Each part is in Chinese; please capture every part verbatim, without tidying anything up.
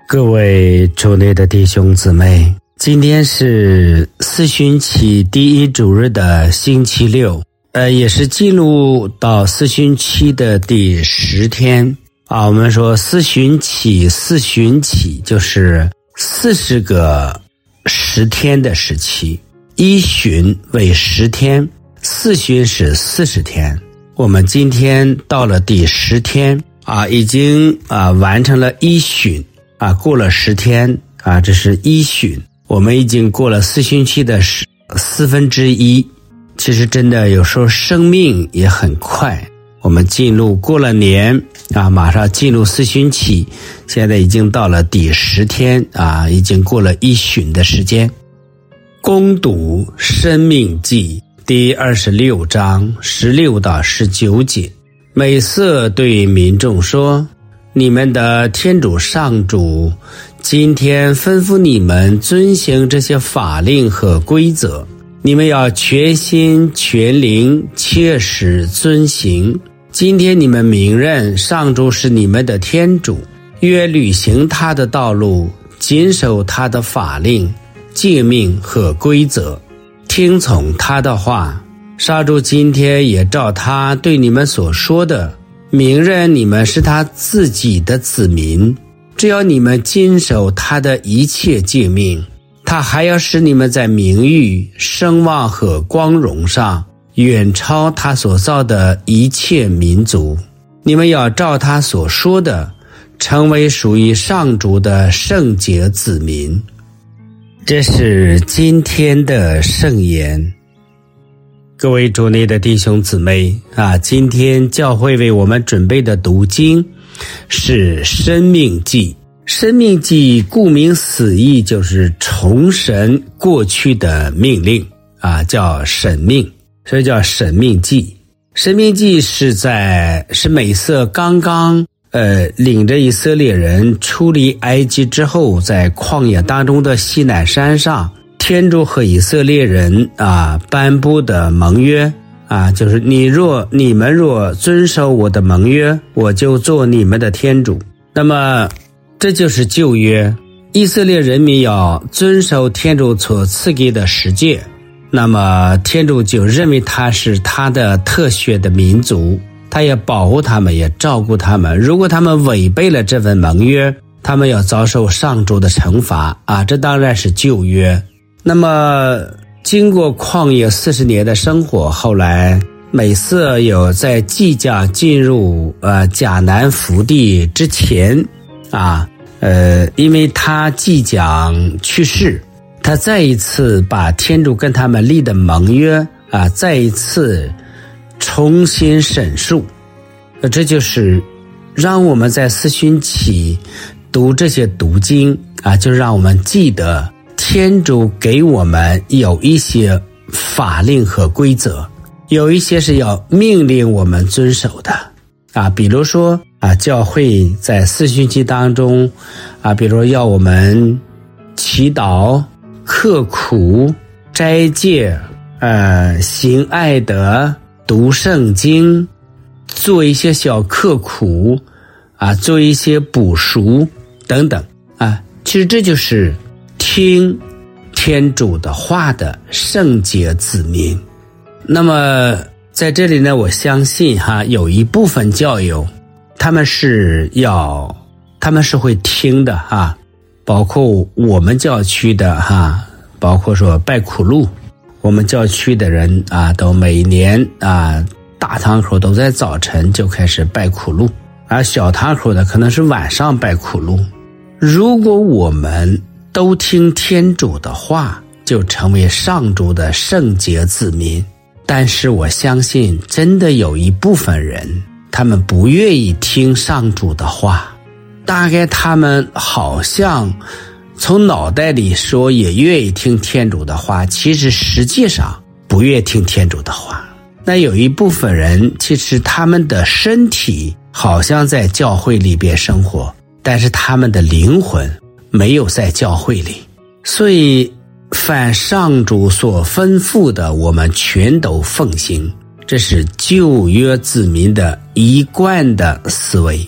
各位主内的弟兄姊妹，今天是四旬期第一主日的星期六，呃，也是进入到四旬期的第十天啊。我们说四旬期，四旬期就是四十个十天的时期，一旬为十天，四旬是四十天。我们今天到了第十天啊，已经啊完成了一旬。啊，过了十天啊，这是一旬，我们已经过了四旬期的十四分之一。其实真的有时候生命也很快，我们进入过了年啊，马上进入四旬期，现在已经到了第十天啊，已经过了一旬的时间。攻读申命记第二十六章十六到十九节，美色对民众说，你们的天主上主今天吩咐你们遵行这些法令和规则，你们要全心全灵切实遵行。今天你们明认上主是你们的天主，约履行他的道路，谨守他的法令诫命和规则，听从他的话。上主今天也照他对你们所说的明认你们是他自己的子民，只要你们谨守他的一切诫命，他还要使你们在名誉、声望和光荣上远超他所造的一切民族。你们要照他所说的，成为属于上主的圣洁子民。这是今天的圣言。各位主内的弟兄姊妹啊，今天教会为我们准备的读经是申命记。申命记顾名思义就是重申过去的命令啊，叫审命，所以叫申命记。申命记是在是美色刚刚呃领着以色列人出离埃及之后，在旷野当中的西乃山上，天主和以色列人啊颁布的盟约啊，就是你若你们若遵守我的盟约，我就做你们的天主。那么这就是旧约，以色列人民要遵守天主所赐给的十诫，那么天主就认为他是他的特选的民族，他也保护他们，也照顾他们。如果他们违背了这份盟约，他们要遭受上主的惩罚啊，这当然是旧约。那么经过旷野四十年的生活，后来美色有在即将进入呃迦南福地之前啊，呃，因为他即将去世，他再一次把天主跟他们立的盟约啊，再一次重新审述。呃，这就是让我们在四旬期读这些读经啊，就让我们记得天主给我们有一些法令和规则，有一些是要命令我们遵守的啊，比如说啊，教会在四旬期当中啊，比如说要我们祈祷、刻苦、斋戒、呃，行爱德、读圣经，做一些小刻苦啊，做一些补赎等等啊，其实这就是听天主的话的圣洁子民。那么在这里呢，我相信哈，有一部分教友他们是要他们是会听的哈，包括我们教区的哈，包括说拜苦路，我们教区的人啊，都每年啊大堂口都在早晨就开始拜苦路，而小堂口的可能是晚上拜苦路。如果我们都听天主的话，就成为上主的圣洁子民。但是我相信真的有一部分人，他们不愿意听上主的话，大概他们好像从脑袋里说也愿意听天主的话，其实实际上不愿意听天主的话。那有一部分人，其实他们的身体好像在教会里边生活，但是他们的灵魂没有在教会里。所以凡上主所吩咐的，我们全都奉行，这是旧约子民的一贯的思维。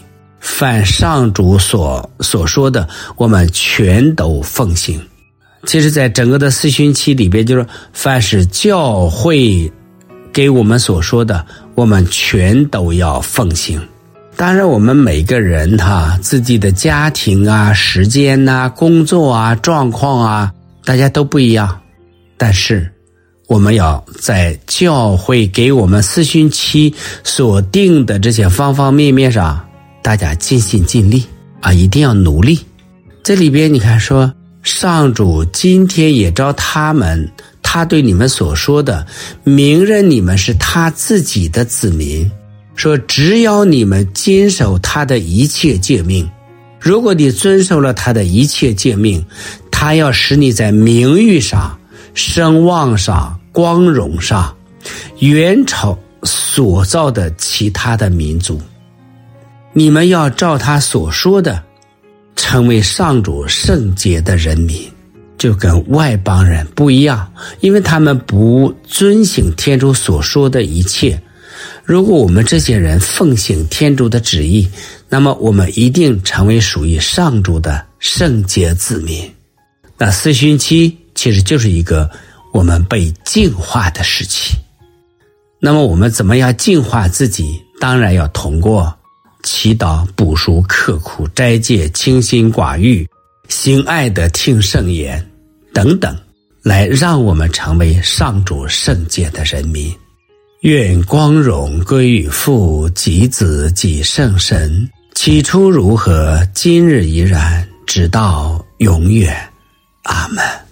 凡上主所所说的，我们全都奉行。其实在整个的四旬期里边，就是凡是教会给我们所说的，我们全都要奉行。当然我们每个人哈，自己的家庭啊、时间啊、工作啊、状况啊，大家都不一样，但是我们要在教会给我们四旬期所定的这些方方面面上，大家尽心尽力啊，一定要努力。这里边你看说，上主今天也照他们他对你们所说的，明认你们是他自己的子民，说只要你们坚守他的一切诫命，如果你遵守了他的一切诫命，他要使你在名誉上、声望上、光荣上远超所造的其他的民族。你们要照他所说的成为上主圣洁的人民，就跟外邦人不一样，因为他们不遵行天主所说的一切。如果我们这些人奉行天主的旨意，那么我们一定成为属于上主的圣洁子民。那四旬期其实就是一个我们被净化的时期。那么我们怎么样净化自己？当然要通过祈祷、补赎、刻苦、斋戒、清心寡欲、行爱的听圣言等等，来让我们成为上主圣洁的人民。愿光荣归于父及子及圣神，起初如何，今日依然，直到永远。阿们。